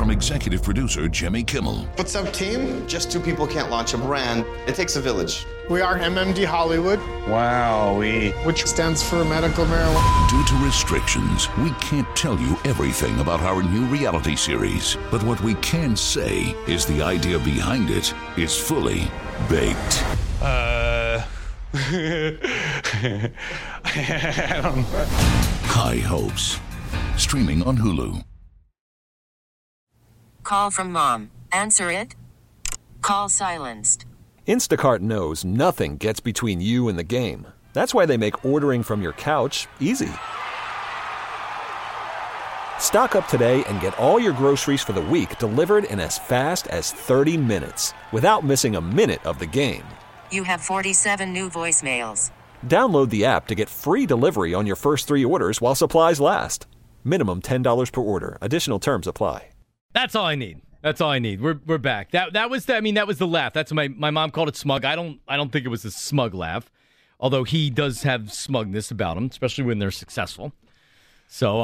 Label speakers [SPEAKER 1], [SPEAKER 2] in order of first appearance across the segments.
[SPEAKER 1] from executive producer Jimmy Kimmel.
[SPEAKER 2] What's up, team? Just two people can't launch a brand. It takes a village.
[SPEAKER 3] We are MMD Hollywood.
[SPEAKER 4] Wowee.
[SPEAKER 3] Which stands for medical marijuana.
[SPEAKER 1] Due to restrictions, we can't tell you everything about our new reality series. But what we can say is the idea behind it is fully baked.
[SPEAKER 4] I don't know.
[SPEAKER 1] High Hopes. Streaming on Hulu.
[SPEAKER 5] Call from mom. Answer it. Call silenced.
[SPEAKER 6] Instacart knows nothing gets between you and the game. That's why they make ordering from your couch easy. Stock up today and get all your groceries for the week delivered in as fast as 30 minutes without missing a minute of the game.
[SPEAKER 5] You have 47 new voicemails.
[SPEAKER 6] Download the app to get free delivery on your first 3 orders while supplies last. Minimum $10 per order. Additional terms apply.
[SPEAKER 7] That's all I need. That's all I need. We're back. That was the laugh. That's my mom called it smug. I don't think it was a smug laugh, although he does have smugness about him, especially when they're successful. So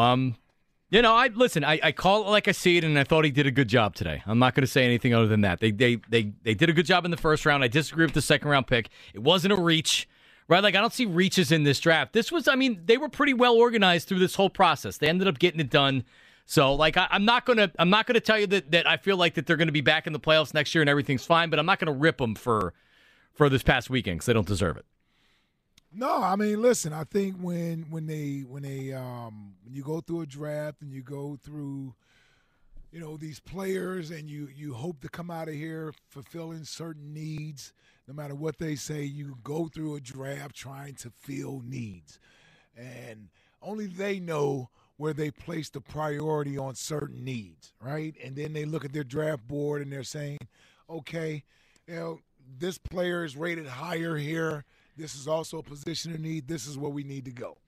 [SPEAKER 7] I call it like I see it, and I thought he did a good job today. I'm not going to say anything other than that. They did a good job in the first round. I disagree with the second round pick. It wasn't a reach, right? Like, I don't see reaches in this draft. They were pretty well organized through this whole process. They ended up getting it done. So, like, I'm not gonna tell you that I feel like that they're gonna be back in the playoffs next year and everything's fine, but I'm not gonna rip them for this past weekend because they don't deserve it.
[SPEAKER 8] No, I mean, listen. I think when you go through a draft and you go through, these players and you hope to come out of here fulfilling certain needs, no matter what they say, you go through a draft trying to fill needs, and only they know where they place the priority on certain needs, right? And then they look at their draft board and they're saying, okay, this player is rated higher here. This is also a position of need. This is where we need to go.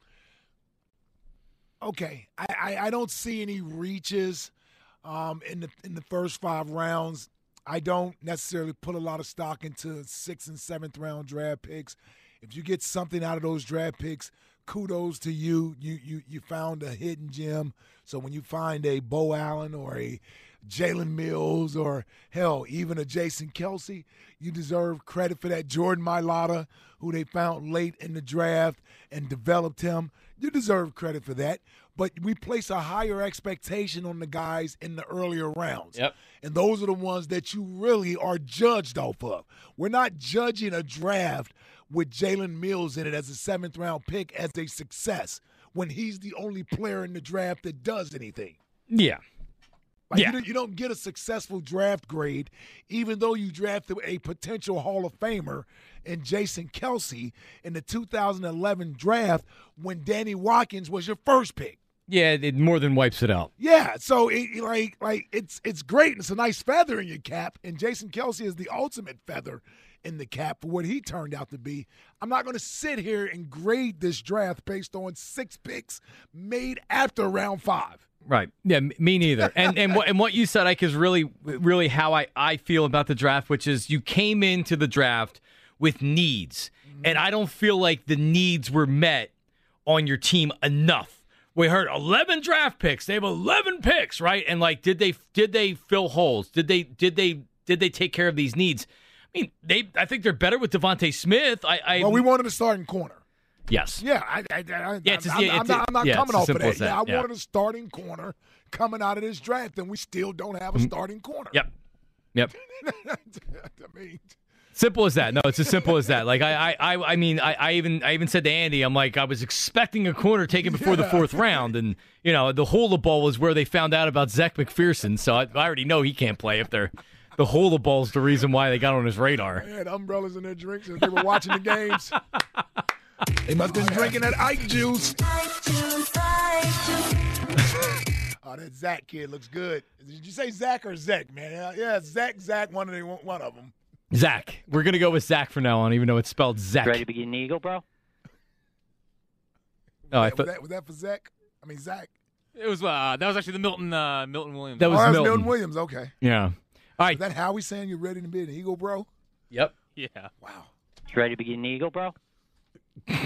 [SPEAKER 8] Okay, I don't see any reaches in the first 5 rounds. I don't necessarily put a lot of stock into 6th and 7th round draft picks. If you get something out of those draft picks, kudos to you. You found a hidden gem. So when you find a Bo Allen or a Jalen Mills or, hell, even a Jason Kelce, you deserve credit for that. Jordan Mailata, who they found late in the draft and developed him, you deserve credit for that. But we place a higher expectation on the guys in the earlier rounds.
[SPEAKER 7] Yep.
[SPEAKER 8] And those are the ones that you really are judged off of. We're not judging a draft with Jalen Mills in it as a 7th-round pick as a success when he's the only player in the draft that does anything.
[SPEAKER 7] Yeah.
[SPEAKER 8] You don't get a successful draft grade even though you drafted a potential Hall of Famer in Jason Kelce in the 2011 draft when Danny Watkins was your first pick.
[SPEAKER 7] Yeah, it more than wipes it out.
[SPEAKER 8] Yeah, so it's great. It's a nice feather in your cap, and Jason Kelce is the ultimate feather in the cap for what he turned out to be. I'm not going to sit here and grade this draft based on 6 picks made after round 5.
[SPEAKER 7] Right. Yeah, me neither. And what you said, Ike, is really, really how I feel about the draft, which is you came into the draft with needs, and I don't feel like the needs were met on your team enough. We heard 11 draft picks. They have 11 picks, right? And like, did they fill holes? Did they take care of these needs? I mean, I think they're better with Devontae Smith.
[SPEAKER 8] Well, we wanted a starting corner.
[SPEAKER 7] Yes.
[SPEAKER 8] Yeah, I'm not coming off of that. Yeah, I wanted a starting corner coming out of this draft, and we still don't have a starting corner.
[SPEAKER 7] Yep.
[SPEAKER 8] I mean,
[SPEAKER 7] simple as that. No, it's as simple as that. Like I even said to Andy, I'm like, I was expecting a corner taken before the 4th round, and the Hula Bowl was where they found out about Zach McPherson. So I already know he can't play if they're. The Hula Bowl's the reason why they got on his radar.
[SPEAKER 8] They had umbrellas in their drinks as they were watching the games. They must have been drinking that Ike juice. Oh, that Zach kid looks good. Did you say Zach or Zach, man? Yeah, Zach, one of them.
[SPEAKER 7] Zach. We're going to go with Zach from now on, even though it's spelled Zach.
[SPEAKER 9] Ready to begin the Eagle, bro?
[SPEAKER 7] Was
[SPEAKER 8] that for Zach? I mean, Zach.
[SPEAKER 10] It was that was actually the Milton Williams.
[SPEAKER 7] That was
[SPEAKER 8] Milton Williams, okay.
[SPEAKER 7] Yeah. All right.
[SPEAKER 8] Is that how we saying you're ready to be an Eagle, bro?
[SPEAKER 7] Yep.
[SPEAKER 10] Yeah.
[SPEAKER 8] Wow.
[SPEAKER 9] Ready to begin the Eagle, bro?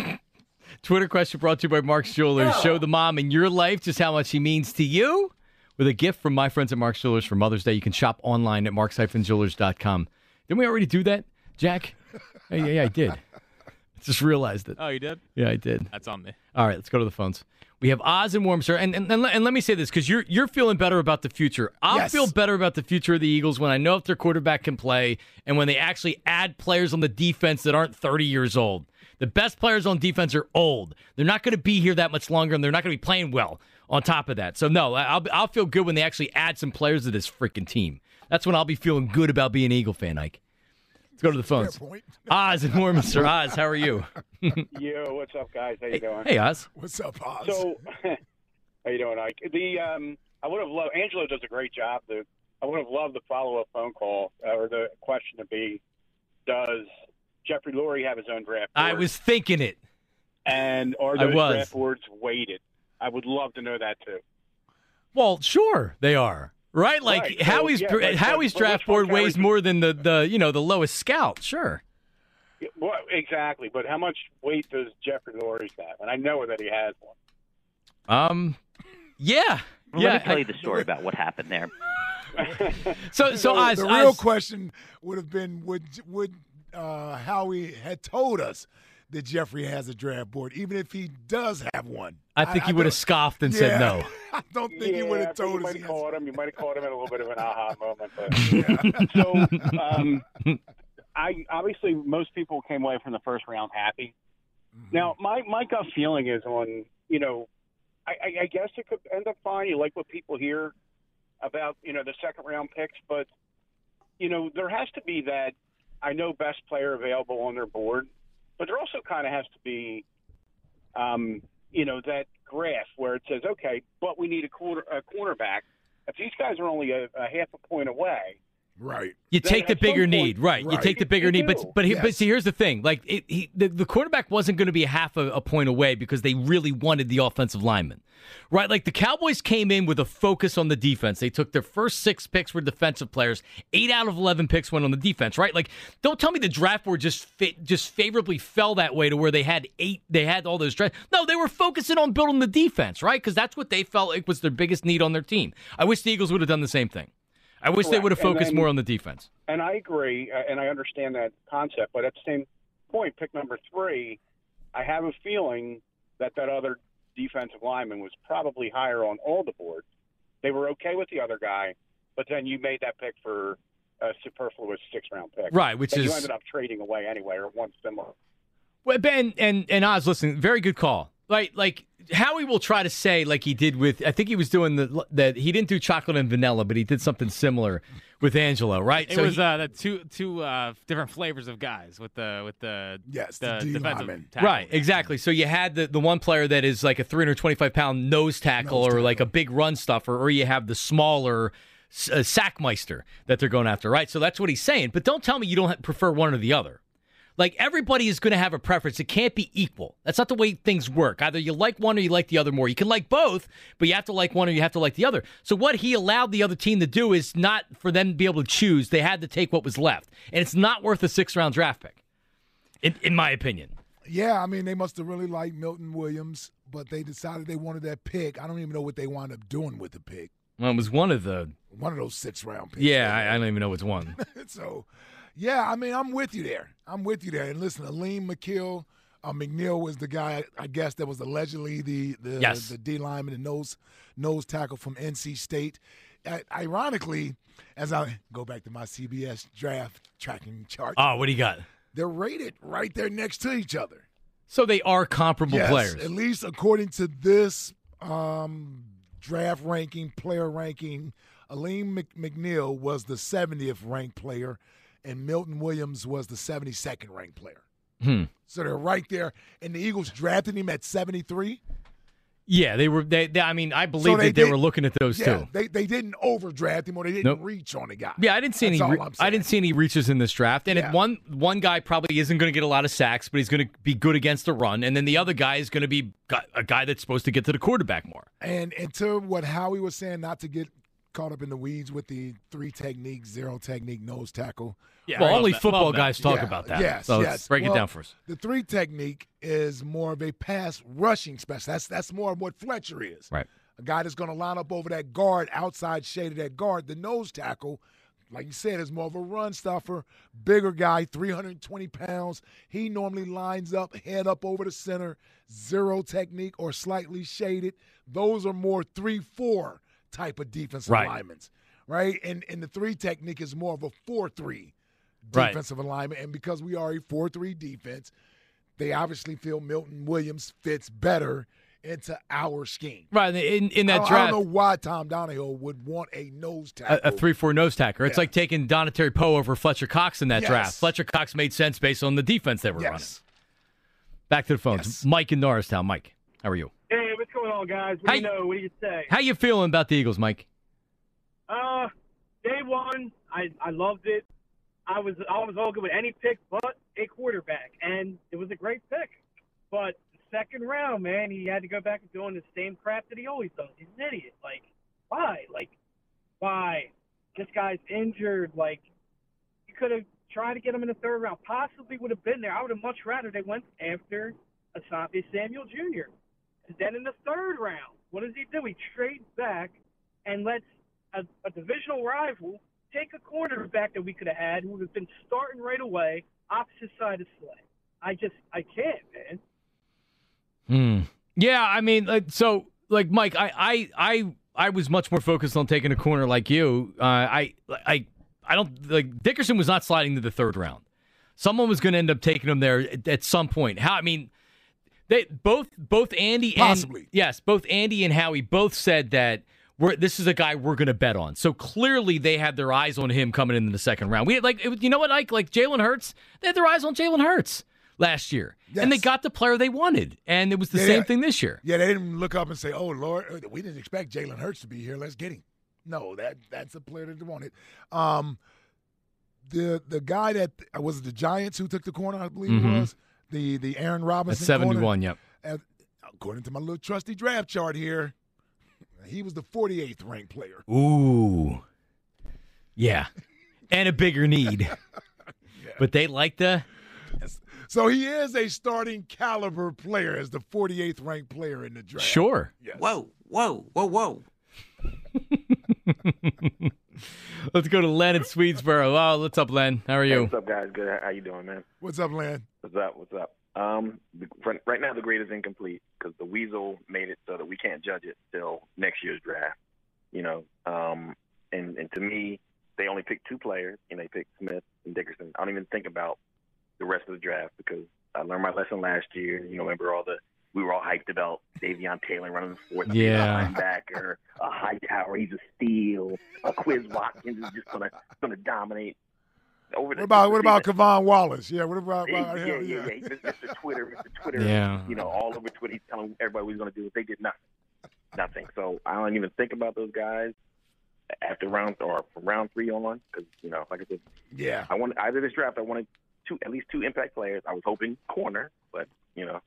[SPEAKER 7] Twitter question brought to you by Mark's Jewelers. Show the mom in your life just how much he means to you with a gift from my friends at Mark's Jewelers for Mother's Day. You can shop online at marks-jewelers.com. Didn't we already do that, Jack? Yeah, I did. Just realized it.
[SPEAKER 10] Oh, you did?
[SPEAKER 7] Yeah, I did.
[SPEAKER 10] That's on me.
[SPEAKER 7] All right, let's go to the phones. We have Oz and Warmster, and let me say this, because you're feeling better about the future. I'll feel better about the future of the Eagles when I know if their quarterback can play and when they actually add players on the defense that aren't 30 years old. The best players on defense are old. They're not going to be here that much longer, and they're not going to be playing well on top of that. So, no, I'll feel good when they actually add some players to this freaking team. That's when I'll be feeling good about being an Eagle fan, Ike. Let's go to the phones. Oz and Warmster. Oz, how are you?
[SPEAKER 11] Yo, what's up, guys? How you doing?
[SPEAKER 7] Hey, Oz.
[SPEAKER 8] What's up, Oz?
[SPEAKER 11] So, how you doing, Ike? I would have loved. Angelo does a great job. I would have loved the follow-up phone call or the question to be: does Jeffrey Lurie have his own draft board?
[SPEAKER 7] I was thinking it.
[SPEAKER 11] And are those draft boards weighted? I would love to know that too.
[SPEAKER 7] Well, sure they are. Right, like
[SPEAKER 11] right.
[SPEAKER 7] Howie's Howie's draft board weighs more than the lowest scout. Sure.
[SPEAKER 11] Well, exactly, but how much weight does Jeffrey Lurie's have? And I know that he has one.
[SPEAKER 7] Yeah.
[SPEAKER 9] Let me tell you the story about what happened there.
[SPEAKER 8] So the real question would have been: Would Howie had told us that Jeffrey has a draft board, even if he does have one?
[SPEAKER 7] I think he would have scoffed and said no.
[SPEAKER 8] I don't think he would have told us.
[SPEAKER 11] You might have caught him in a little bit of an aha moment. But, I obviously most people came away from the first round happy. Mm-hmm. Now, my gut feeling is on, I guess it could end up fine. You like what people hear about, the second round picks, but, there has to be that, I know, best player available on their board, but there also kind of has to be, that graph where it says, okay, but we need a cornerback. If these guys are only a half a point away,
[SPEAKER 8] right?
[SPEAKER 7] You take the bigger need, right? You take the bigger need, but see, here's the thing: like the quarterback wasn't going to be half a point away because they really wanted the offensive lineman, right? Like the Cowboys came in with a focus on the defense. They took their first 6 picks were defensive players. 8 out of 11 picks went on the defense, right? Like, don't tell me the draft board just favorably fell that way to where they had all those drafts. No, they were focusing on building the defense, right? Because that's what they felt like was their biggest need on their team. I wish the Eagles would have done the same thing. I wish they would have focused more on the defense.
[SPEAKER 11] And I agree, and I understand that concept. But at the same point, pick number 3, I have a feeling that other defensive lineman was probably higher on all the boards. They were okay with the other guy, but then you made that pick for a superfluous 6th-round pick.
[SPEAKER 7] Right, which
[SPEAKER 11] that
[SPEAKER 7] is...
[SPEAKER 11] you ended up trading away anyway, or one similar.
[SPEAKER 7] Well, Ben and Oz, listen, very good call. Like Howie will try to say, like he did with, I think he was doing that he didn't do chocolate and vanilla, but he did something similar with Angelo, right?
[SPEAKER 10] It was the two different flavors of guys with the defensive tackle.
[SPEAKER 7] Right, exactly. So you had the one player that is like a 325-pound nose tackle or like a big run stuffer, or you have the smaller Sackmeister that they're going after, right? So that's what he's saying. But don't tell me you don't prefer one or the other. Like, everybody is going to have a preference. It can't be equal. That's not the way things work. Either you like one or you like the other more. You can like both, but you have to like one or you have to like the other. So what he allowed the other team to do is not for them to be able to choose. They had to take what was left. And it's not worth a 6th-round draft pick, in my opinion.
[SPEAKER 8] Yeah, I mean, they must have really liked Milton Williams, but they decided they wanted that pick. I don't even know what they wound up doing with the pick.
[SPEAKER 7] Well, it was one of those
[SPEAKER 8] 6th-round picks.
[SPEAKER 7] Yeah, I don't even know which one.
[SPEAKER 8] So... yeah, I mean, I'm with you there. And listen, Aleem McNeil was the guy, I guess, that was allegedly the D lineman, the nose tackle from NC State. Ironically, as I go back to my CBS draft tracking chart.
[SPEAKER 7] Oh, what do you got?
[SPEAKER 8] They're rated right there next to each other.
[SPEAKER 7] So they are comparable players.
[SPEAKER 8] At least according to this draft ranking, player ranking, Aleem McNeil was the 70th ranked player, and Milton Williams was the 72nd ranked player. So they're right there, and the Eagles drafted him at 73.
[SPEAKER 7] Yeah, they were. I mean, I believe they were looking at those two.
[SPEAKER 8] They didn't overdraft him, or they didn't reach on the guy.
[SPEAKER 7] Yeah, I didn't see any. I didn't see any reaches in this draft. And one guy probably isn't going to get a lot of sacks, but he's going to be good against the run. And then the other guy is going to be a guy that's supposed to get to the quarterback more.
[SPEAKER 8] And to what Howie was saying, not to get caught up in the weeds with the 3 technique, 0 technique nose tackle.
[SPEAKER 7] Yeah, well, only football guys talk about that.
[SPEAKER 8] Yes,
[SPEAKER 7] let's break it down for us.
[SPEAKER 8] The 3 technique is more of a pass rushing specialist. That's more of what Fletcher is.
[SPEAKER 7] Right.
[SPEAKER 8] a guy that's going to line up over that guard, outside shade of that guard. The nose tackle, like you said, is more of a run stuffer, bigger guy, 320 pounds. He normally lines up, head up over the center, zero technique or slightly shaded. Those are more 3-4 type of defensive alignments, right? And the 3 technique is more of a 4-3 defensive alignment. And because we are a 4-3 defense, they obviously feel Milton Williams fits better into our scheme.
[SPEAKER 7] Right, in that draft.
[SPEAKER 8] I don't know why Tom Donahoe would want a nose tackle.
[SPEAKER 7] A 3-4 nose tackler. It's like taking Donatari Poe over Fletcher Cox in that draft. Fletcher Cox made sense based on the defense they were running. Back to the phones. Mike in Norristown. Mike, how are you?
[SPEAKER 12] Hey, what's going on, guys? What do you know? What do you say?
[SPEAKER 7] How you feeling about the Eagles, Mike?
[SPEAKER 12] Day one, I loved it. I was all good with any pick but a quarterback, and it was a great pick. But the second round, man, he had to go back and doing the same crap that he always does. He's an idiot. Like, why? Why? This guy's injured. Like, you could have tried to get him in the third round. Possibly would have been there. I would have much rather they went after Asante Samuel Jr. And then in the third round, what does he do? He trades back and lets a divisional rival take a cornerback that we could have had who would have been starting right away, opposite side of Slay. I can't, man.
[SPEAKER 7] Yeah, I mean, Mike, I was much more focused on taking a corner like you. I don't like Dickerson was not sliding to the third round. Someone was going to end up taking him there at some point. They both Andy and both Andy and Howie both said that this is a guy we're going to bet on. So clearly they had their eyes on him coming into the second round. You know what, Ike? Like Jalen Hurts, they had their eyes on Jalen Hurts last year. Yes. And they got the player they wanted. And it was the same thing this year.
[SPEAKER 8] Yeah, they didn't look up and say, oh, Lord, we didn't expect Jalen Hurts to be here. Let's get him. No, that's a player that they wanted. The guy that was it the Giants who took the corner, I believe it was, the Aaron Robinson
[SPEAKER 7] at 71, corner.
[SPEAKER 8] Yep. According to my little trusty draft chart here, he was the 48th ranked player.
[SPEAKER 7] Ooh. Yeah. And a bigger need. But they like the...
[SPEAKER 8] Yes. So he is a starting caliber player as the 48th ranked player in the draft.
[SPEAKER 7] Sure.
[SPEAKER 8] Yes.
[SPEAKER 13] Whoa.
[SPEAKER 7] Let's go to Len in Swedesboro. Oh, what's up, Len? How are you?
[SPEAKER 14] Hey, what's up, guys? Good. How you doing, man?
[SPEAKER 8] What's up, Len?
[SPEAKER 14] What's up? Right now, the grade is incomplete because the Weasel made it so that we can't judge it till next year's draft. You know, and to me, they only picked 2 players, and they picked Smith and Dickerson. I don't even think about the rest of the draft because I learned my lesson last year. You know, remember we were all hyped about Davion Taylor running the fourth linebacker, a Hightower, he's a steal, a Quiz Watkins is just gonna dominate.
[SPEAKER 8] What about Kavon Wallace? Yeah, what about him?
[SPEAKER 14] Yeah. Mr. Twitter, you know, all over Twitter, he's telling everybody what he's going to do. They did nothing. So I don't even think about those guys after from round 3 on, because, you know, like I said, out of this draft, I wanted at least 2 impact players. I was hoping corner, but, you know.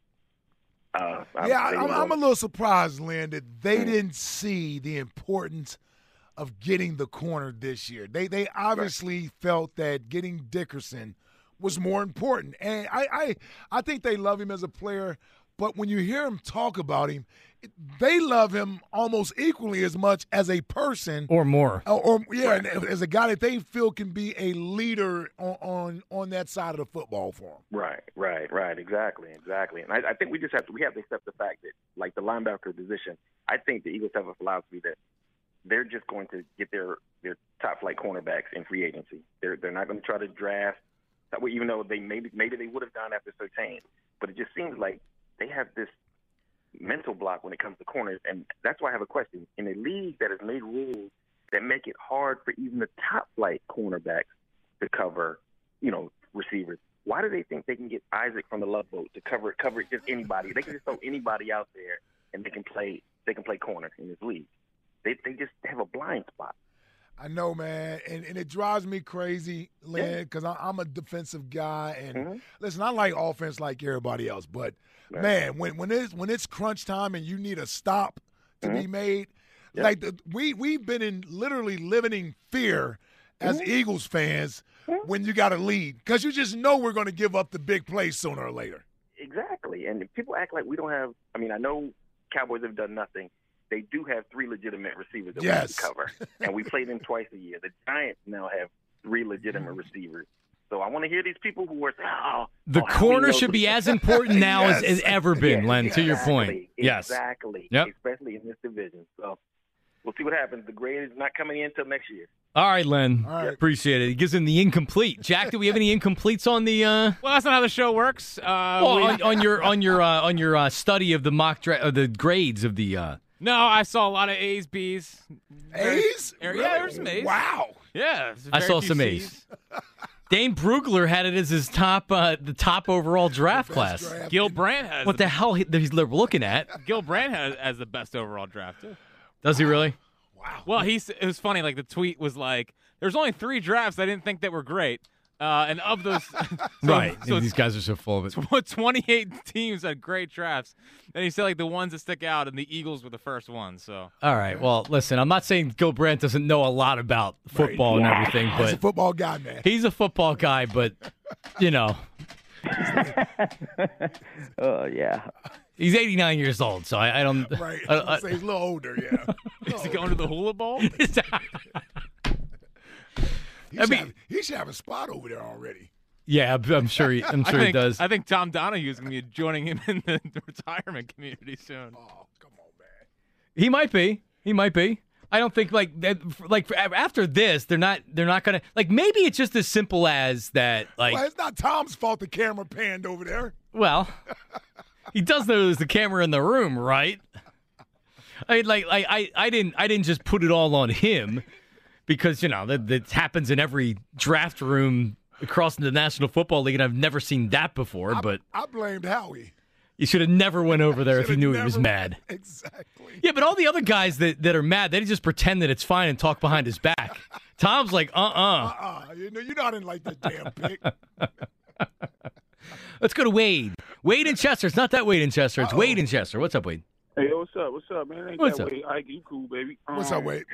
[SPEAKER 8] I'm a little surprised, Lynn, that they didn't see the importance of getting the corner this year. They obviously felt that getting Dickerson was more important. And I think they love him as a player, but when you hear him talk about him, they love him almost equally as much as a person.
[SPEAKER 7] Or more.
[SPEAKER 8] And as a guy that they feel can be a leader on that side of the football for him.
[SPEAKER 14] Right. Exactly. And I think we have to accept the fact that, like the linebacker position, I think the Eagles have a philosophy that they're just going to get their top flight cornerbacks in free agency. They're not going to try to draft, even though they maybe they would have done after Surtain. But it just seems like they have this mental block when it comes to corners, and that's why I have a question. In a league that has made rules that make it hard for even the top flight cornerbacks to cover, you know, receivers, why do they think they can get Isaac from the Love Boat to cover just anybody? They can just throw anybody out there, and they can play corner in this league. They just have a blind spot.
[SPEAKER 8] I know, man, and it drives me crazy, Lynn, because I'm a defensive guy, and listen, I like offense like everybody else, but man, when it's crunch time and you need a stop to be made, like we've been literally living in fear as Eagles fans when you got a lead, because you just know we're going to give up the big play sooner or later.
[SPEAKER 14] Exactly, and people act like we don't have. I mean, I know Cowboys have done nothing. they do have 3 legitimate receivers that
[SPEAKER 8] Yes.
[SPEAKER 14] we can cover. And we play them twice a year. The Giants now have 3 legitimate receivers. So I want to hear these people who are saying,
[SPEAKER 7] The corner should be as important now
[SPEAKER 8] Yes.
[SPEAKER 7] as ever been, Len, to your
[SPEAKER 14] Exactly.
[SPEAKER 7] point. Yes.
[SPEAKER 14] Exactly.
[SPEAKER 7] Yep.
[SPEAKER 14] Especially in this division. So we'll see what happens. The grade is not coming in until next year.
[SPEAKER 7] All right, Len.
[SPEAKER 8] All right.
[SPEAKER 7] Appreciate it. He gives him the incomplete. Jack, do we have any incompletes on the
[SPEAKER 10] Well, that's not how the show works.
[SPEAKER 7] on your study of the the grades of the
[SPEAKER 10] No, I saw a lot of A's, B's.
[SPEAKER 8] A's?
[SPEAKER 10] Yeah,
[SPEAKER 8] Really?
[SPEAKER 10] there were some A's.
[SPEAKER 8] Wow.
[SPEAKER 10] Yeah.
[SPEAKER 7] I
[SPEAKER 10] very
[SPEAKER 7] saw
[SPEAKER 10] few
[SPEAKER 7] some
[SPEAKER 10] C's.
[SPEAKER 7] A's. Dane Brugler had it as his top the top overall draft class.
[SPEAKER 8] draft.
[SPEAKER 10] Gil Brandt has
[SPEAKER 7] What the hell he's looking at?
[SPEAKER 10] Gil Brandt has the best overall draft too.
[SPEAKER 7] Does he really?
[SPEAKER 8] Wow.
[SPEAKER 10] Well, it was funny. Like the tweet was like, "There's only 3 drafts I didn't think that were great, and of those,
[SPEAKER 7] Right.
[SPEAKER 10] So
[SPEAKER 7] These guys are so full of it.
[SPEAKER 10] 28 teams had great drafts." And he said like the ones that stick out, and the Eagles were the first ones. So
[SPEAKER 7] All right. Well, listen, I'm not saying Gil Brandt doesn't know a lot about football and everything,
[SPEAKER 8] He's a
[SPEAKER 7] but
[SPEAKER 8] football guy, man.
[SPEAKER 7] he's a football guy, but
[SPEAKER 9] Oh, yeah.
[SPEAKER 7] he's 89 years old, so I don't
[SPEAKER 8] Right.
[SPEAKER 7] I-
[SPEAKER 8] Say he's a little older, yeah.
[SPEAKER 10] is he going to the Hula Bowl?
[SPEAKER 8] He should have a spot over there already.
[SPEAKER 7] Yeah, I'm sure he he does.
[SPEAKER 10] I think Tom Donahue is going to be joining him in the retirement community soon.
[SPEAKER 8] Oh, come on, man.
[SPEAKER 7] He might be. I don't think after this they're not going to maybe it's just as simple as that
[SPEAKER 8] Well, it's not Tom's fault the camera panned over there.
[SPEAKER 7] well, he does know there's the camera in the room, right? I mean, I didn't just put it all on him because that happens in every draft room across the National Football League, and I've never seen that before. But
[SPEAKER 8] I blamed Howie.
[SPEAKER 7] you should have never went over there if you knew he was mad.
[SPEAKER 8] Exactly.
[SPEAKER 7] Yeah, but all the other guys that are mad, they just pretend that it's fine and talk behind his back. Tom's like,
[SPEAKER 8] You're not in like that damn pick.
[SPEAKER 7] Let's go to Wade. Wade in Chester. It's not that Wade in Chester. It's Wade in Chester. What's up, Wade?
[SPEAKER 13] Hey, what's up? What's up, man? Ain't
[SPEAKER 7] What's
[SPEAKER 13] that
[SPEAKER 7] up?
[SPEAKER 13] Wade? Ike, you cool, baby.
[SPEAKER 8] What's up, Wade?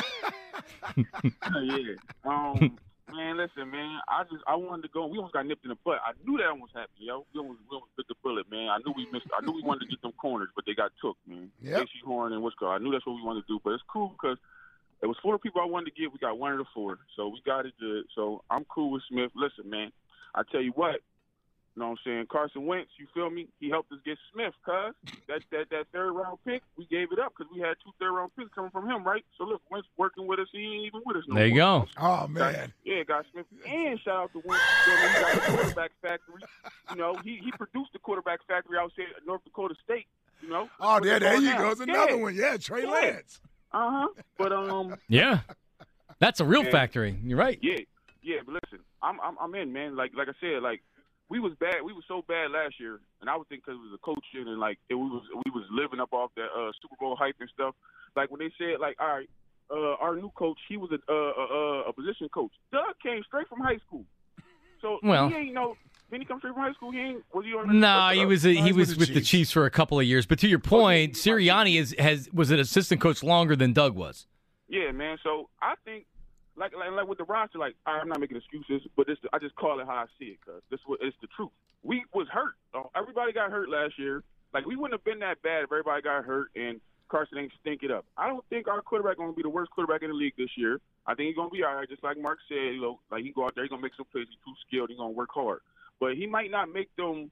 [SPEAKER 13] Yeah. Man, listen, man. I wanted to go. We almost got nipped in the butt. I knew that almost happened, yo. We almost bit the bullet, man. I knew we missed. I knew we wanted to get them corners, but they got took, man.
[SPEAKER 8] Yep.
[SPEAKER 13] Casey Horn and Wisco. I knew that's what we wanted to do, but it's cool because it was 4 people I wanted to get. We got 1 of the 4, so we got it good. So I'm cool with Smith. Listen, man. I tell you what. You know what I'm saying? Carson Wentz, you feel me? He helped us get Smith, cuz. That 3rd-round pick, we gave it up because we had 2 third-round picks coming from him, right? So, look, Wentz working with us. He ain't even with us no
[SPEAKER 7] There you
[SPEAKER 13] more.
[SPEAKER 7] go.
[SPEAKER 8] Oh, man.
[SPEAKER 13] Yeah, got Smith. And shout out to Wentz. You know, he got the quarterback factory. You know, he produced the quarterback factory out there at North Dakota State, you know?
[SPEAKER 8] Oh, there you
[SPEAKER 13] now.
[SPEAKER 8] go. It's another one. Yeah, Trey Lance.
[SPEAKER 13] Uh-huh. But,
[SPEAKER 7] Yeah. That's a real
[SPEAKER 13] Yeah.
[SPEAKER 7] factory. You're right.
[SPEAKER 13] Yeah, but listen, I'm in, man. Like I said, we was bad. We was so bad last year, and I would think because it was the coaching and we was living up off that Super Bowl hype and stuff. Like when they said, all right, our new coach, he was a position coach. Doug came straight from high school, so
[SPEAKER 7] Well.
[SPEAKER 13] he ain't Didn't he come straight from high school? Was he on?
[SPEAKER 7] No, he was with the Chiefs for a couple of years. But to your point, Sirianni was an assistant coach longer than Doug was.
[SPEAKER 13] Yeah, man. So I think. Like with the roster, I'm not making excuses, but I just call it how I see it, cause it's the truth. We was hurt. Everybody got hurt last year. We wouldn't have been that bad if everybody got hurt and Carson ain't stink it up. I don't think our quarterback going to be the worst quarterback in the league this year. I think he's going to be all right, just like Mark said. He go out there, he's going to make some plays. He's too skilled. He's going to work hard, but he might not make them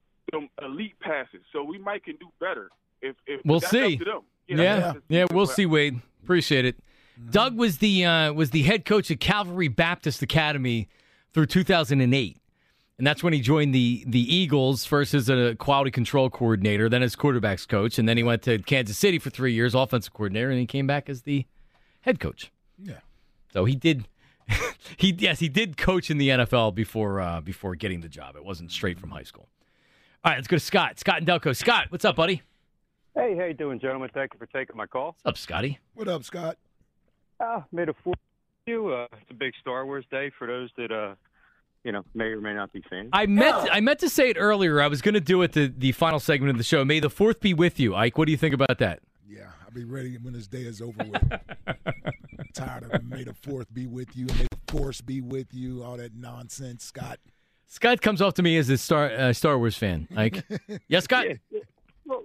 [SPEAKER 13] elite passes. So we might can do better if
[SPEAKER 7] we'll
[SPEAKER 13] that's
[SPEAKER 7] see.
[SPEAKER 13] Up to them.
[SPEAKER 7] Yeah, we'll see, Wade. Appreciate it. Doug was the head coach at Calvary Baptist Academy through 2008, and that's when he joined the Eagles first as a quality control coordinator, then as quarterbacks coach, and then he went to Kansas City for 3 years, offensive coordinator, and he came back as the head coach.
[SPEAKER 8] Yeah.
[SPEAKER 7] So he did. He did coach in the NFL before getting the job. It wasn't straight from high school. All right, let's go to Scott. Scott in Delco. Scott, what's up, buddy?
[SPEAKER 15] Hey, how you doing, gentlemen? Thank you for taking my call.
[SPEAKER 7] What's up, Scotty?
[SPEAKER 8] What up, Scott?
[SPEAKER 15] May the 4th you. It's a big Star Wars day for those that may or may not be fans.
[SPEAKER 7] I meant to say it earlier. I was going to do it the final segment of the show. May the 4th be with you, Ike. What do you think about that?
[SPEAKER 8] Yeah, I'll be ready when this day is over with. I'm tired of it. May the 4th be with you. May the Force be with you. All that nonsense, Scott.
[SPEAKER 7] Scott comes off to me as a Star Wars fan, Ike. Yes, Scott?
[SPEAKER 15] Yeah. Well,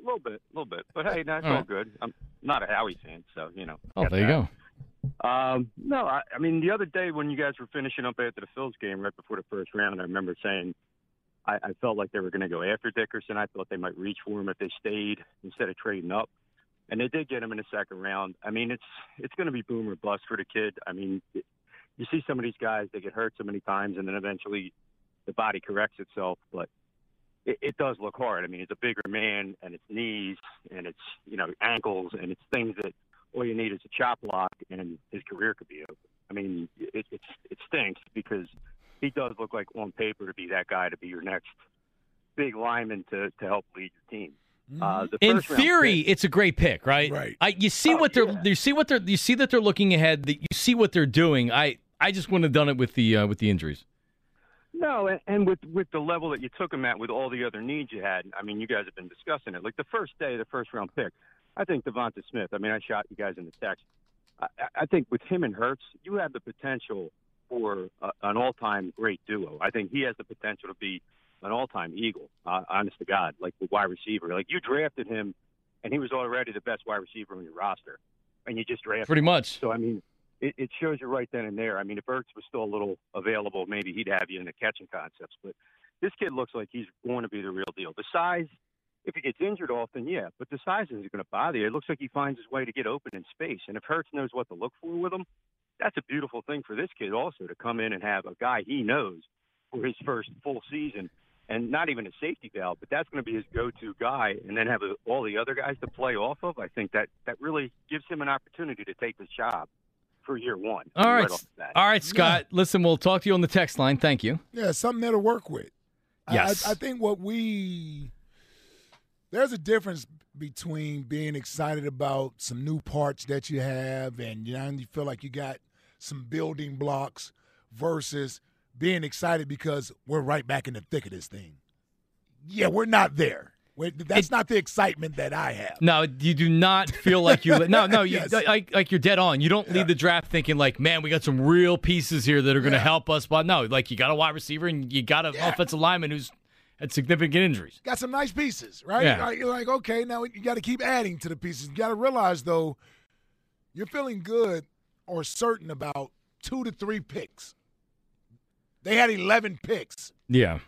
[SPEAKER 15] A little bit. But hey, that's all good. I'm not a Howie fan, so
[SPEAKER 7] Oh, there you go.
[SPEAKER 15] No, I mean the other day when you guys were finishing up after the Phils game right before the first round, I remember saying I felt like they were going to go after Dickerson. I thought they might reach for him if they stayed instead of trading up, and they did get him in the second round. I mean, it's going to be boom or bust for the kid. I mean, you see some of these guys, they get hurt so many times, and then eventually the body corrects itself, but it does look hard. I mean, it's a bigger man, and it's knees, and it's ankles, and it's things that all you need is a chop block, and his career could be over. I mean, it stinks because he does look like on paper to be that guy to be your next big lineman to help lead your team.
[SPEAKER 7] In theory, it's a great pick, right?
[SPEAKER 8] Right.
[SPEAKER 7] You see you see that they're looking ahead. You see what they're doing. I just wouldn't have done it with the injuries.
[SPEAKER 15] No, and with the level that you took him at with all the other needs you had, I mean, you guys have been discussing it. Like the first day, the first round pick, I think Devonta Smith, I mean, I shot you guys in the text. I think with him and Hurts, you have the potential for an all-time great duo. I think he has the potential to be an all-time Eagle, honest to God, like the wide receiver. Like you drafted him, and he was already the best wide receiver on your roster, and you just drafted
[SPEAKER 7] Pretty
[SPEAKER 15] him.
[SPEAKER 7] much.
[SPEAKER 15] So, I mean, it shows you right then and there. I mean, if Ertz was still a little available, maybe he'd have you in the catching concepts. But this kid looks like he's going to be the real deal. The size, if he gets injured often, yeah, but the size isn't going to bother you. It looks like he finds his way to get open in space. And if Hurts knows what to look for with him, that's a beautiful thing for this kid also to come in and have a guy he knows for his first full season. And not even a safety valve, but that's going to be his go-to guy, and then have all the other guys to play off of. I think that really gives him an opportunity to take this job for year one.
[SPEAKER 7] All right, Scott. Yeah. Listen, we'll talk to you on the text line. Thank you.
[SPEAKER 8] Yeah, something there to work with.
[SPEAKER 7] Yes.
[SPEAKER 8] I think there's a difference between being excited about some new parts that you have and you feel like you got some building blocks versus being excited because we're right back in the thick of this thing. Yeah, we're not there. That's not the excitement that I have.
[SPEAKER 7] No, you do not feel like you. No,
[SPEAKER 8] Yes.
[SPEAKER 7] like you're dead on. You don't leave the draft thinking like, man, we got some real pieces here that are going to help us. But no, like you got a wide receiver and you got an offensive lineman who's had significant injuries.
[SPEAKER 8] Got some nice pieces, right?
[SPEAKER 7] Yeah.
[SPEAKER 8] You're like, okay, now you got to keep adding to the pieces. You got to realize though, you're feeling good or certain about 2 to 3 picks. They had 11 picks.
[SPEAKER 7] Yeah.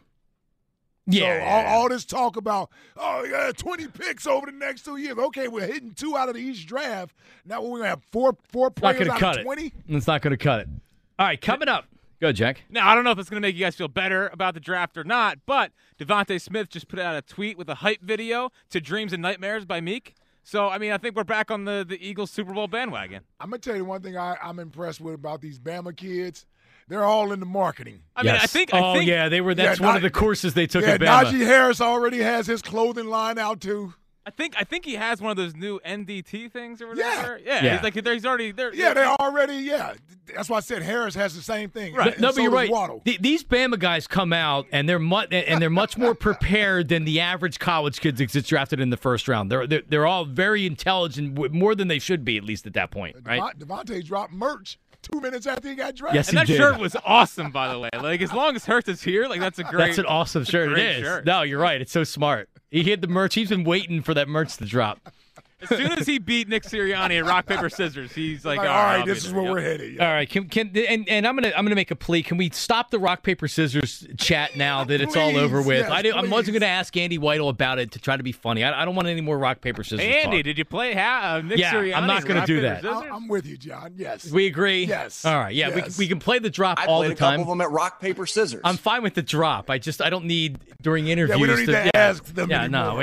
[SPEAKER 8] So all this talk about, 20 picks over the next 2 years. Okay, we're hitting 2 out of each draft. Now we're going to have four players out of 20?
[SPEAKER 7] It's not going to cut it. All right, coming up. Go ahead, Jack.
[SPEAKER 10] Now, I don't know if it's going to make you guys feel better about the draft or not, but Devontae Smith just put out a tweet with a hype video to Dreams and Nightmares by Meek. So, I mean, I think we're back on the Eagles Super Bowl bandwagon.
[SPEAKER 8] I'm going to tell you one thing I'm impressed with about these Bama kids. They're all into marketing.
[SPEAKER 10] I mean, I think.
[SPEAKER 7] Yeah, they were. That's one of the courses they took at Bama.
[SPEAKER 8] Najee Harris already has his clothing line out too.
[SPEAKER 10] I think he has one of those new NDT things or whatever. Yeah. He's already there.
[SPEAKER 8] Yeah, they're already. Yeah, that's why I said Harris has the same thing.
[SPEAKER 7] Right. No, but you're right. These Bama guys come out and they're much more prepared than the average college kids that gets drafted in the first round. They're all very intelligent, more than they should be, at least at that point. Right.
[SPEAKER 8] Devontae dropped merch 2 minutes after he got drafted.
[SPEAKER 7] Yes,
[SPEAKER 10] and that shirt was awesome, by the way. Like, as long as Hurts is here, like, that's
[SPEAKER 7] an awesome shirt. It is.
[SPEAKER 10] Shirt.
[SPEAKER 7] No, you're right. It's so smart. He hit the merch. He's been waiting for that merch to drop.
[SPEAKER 10] As soon as he beat Nick Sirianni at rock paper scissors, he's like,
[SPEAKER 8] all right, this is where we're headed.
[SPEAKER 7] Yeah. All right, and I'm gonna make a plea. Can we stop the rock paper scissors chat now that it's all over with?
[SPEAKER 8] Yes,
[SPEAKER 7] I wasn't gonna ask Andy Whitehall about it to try to be funny. I don't want any more rock paper scissors.
[SPEAKER 10] Hey, Andy,
[SPEAKER 7] talk.
[SPEAKER 10] did you play Nick Sirianni?
[SPEAKER 7] I'm not gonna do that.
[SPEAKER 8] I'm with you, John. Yes,
[SPEAKER 7] we agree.
[SPEAKER 8] Yes.
[SPEAKER 7] All right. Yeah,
[SPEAKER 8] yes.
[SPEAKER 7] we can play the drop
[SPEAKER 2] I
[SPEAKER 7] all
[SPEAKER 2] played
[SPEAKER 7] the time.
[SPEAKER 2] a couple of them at rock paper scissors.
[SPEAKER 7] I'm fine with the drop. I don't need during interviews.
[SPEAKER 8] Yeah, we don't need to ask them anymore.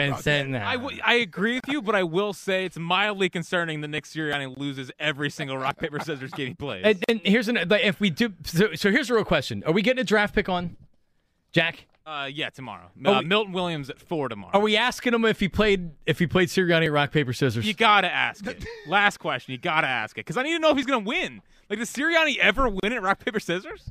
[SPEAKER 10] I agree with you, but I will say it's mildly concerning that Nick Sirianni loses every single rock paper scissors game he plays.
[SPEAKER 7] And here's if we do. So here's a real question: are we getting a draft pick on Jack?
[SPEAKER 10] Yeah, tomorrow. Milton Williams at 4 tomorrow.
[SPEAKER 7] Are we asking him if he played Sirianni at rock paper scissors?
[SPEAKER 10] You gotta ask it. Last question. You gotta ask it because I need to know if he's gonna win. Like, does Sirianni ever win at rock paper scissors?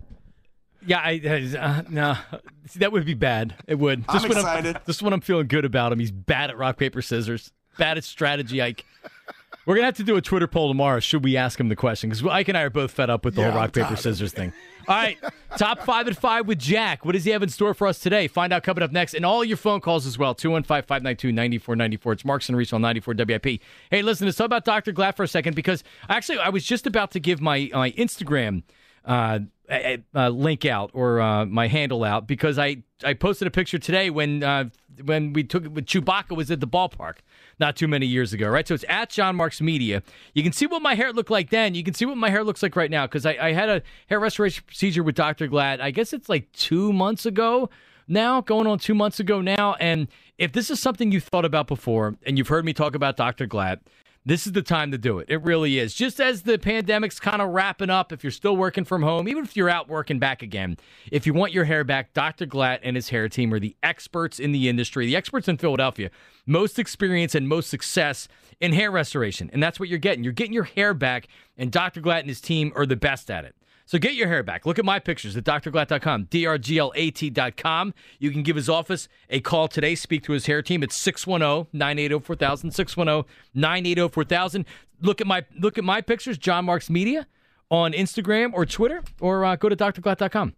[SPEAKER 7] Yeah, no, that would be bad. It would.
[SPEAKER 2] I'm excited.
[SPEAKER 7] Just when I'm feeling good about him, he's bad at rock paper scissors. Bad at strategy, Ike. We're going to have to do a Twitter poll tomorrow. Should we ask him the question? Because Ike and I are both fed up with the whole rock, paper, scissors thing. All right. Top 5 at 5 with Jack. What does he have in store for us today? Find out coming up next. And all your phone calls as well. 215-592-9494. It's Marks and Reese on 94 WIP. Hey, listen, let's talk about Dr. Glatt for a second, because actually I was just about to give my Instagram link out, or my handle out, because I posted a picture today when Chewbacca was at the ballpark not too many years ago, right? So it's at John Marks Media. You can see what my hair looked like then. You can see what my hair looks like right now, because I had a hair restoration procedure with Dr. Glatt. I guess it's like 2 months ago now, going on 2 months ago now. And if this is something you thought about before and you've heard me talk about Dr. Glatt, this is the time to do it. It really is. Just as the pandemic's kind of wrapping up, if you're still working from home, even if you're out working back again, if you want your hair back, Dr. Glatt and his hair team are the experts in the industry, the experts in Philadelphia, most experience and most success in hair restoration. And that's what you're getting. You're getting your hair back, and Dr. Glatt and his team are the best at it. So get your hair back. Look at my pictures at drglatt.com, drglat.com. You can give his office a call today. Speak to his hair team. It's 610-980-4000, 610-980-4000. Look at my pictures, John Marks Media, on Instagram or Twitter, or go to drglatt.com.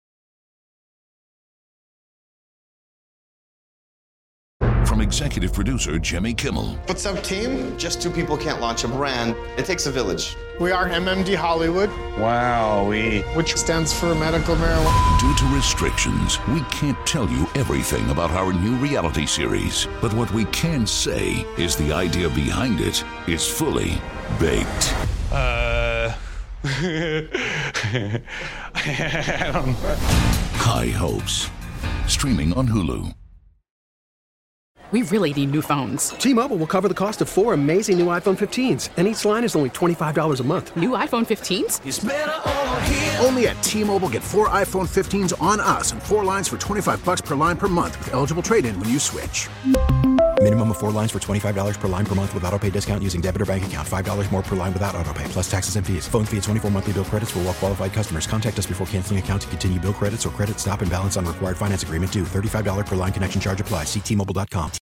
[SPEAKER 1] From executive producer Jimmy Kimmel.
[SPEAKER 2] What's up, team? Just 2 people can't launch a brand. It takes a village.
[SPEAKER 3] We are MMD Hollywood.
[SPEAKER 4] Wowee.
[SPEAKER 3] Which stands for medical marijuana.
[SPEAKER 1] Due to restrictions, we can't tell you everything about our new reality series. But what we can say is the idea behind it is fully baked.
[SPEAKER 4] I don't know.
[SPEAKER 1] High Hopes. Streaming on Hulu.
[SPEAKER 16] We really need new phones.
[SPEAKER 17] T-Mobile will cover the cost of 4 amazing new iPhone 15s, and each line is only $25 a month.
[SPEAKER 16] New iPhone 15s?
[SPEAKER 17] It's better over here.
[SPEAKER 18] Only at T-Mobile, get 4 iPhone 15s on us and 4 lines for $25 per line per month with eligible trade-in when you switch.
[SPEAKER 19] Minimum of 4 lines for $25 per line per month with autopay discount using debit or bank account. $5 more per line without autopay, plus taxes and fees. Phone fee at 24 monthly bill credits for well-qualified customers. Contact us before canceling account to continue bill credits or credit stop and balance on required finance agreement due. $35 per line connection charge applies. See T-Mobile.com.